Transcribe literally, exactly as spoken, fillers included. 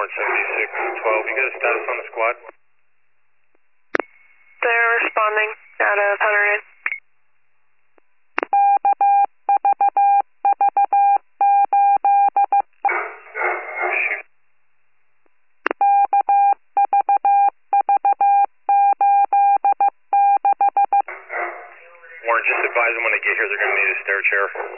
Warren seventy-six twelve. You got a status on the squad? They're responding out of Hunter Inn. Warren, just advise them when they get here they're going to need a stair chair.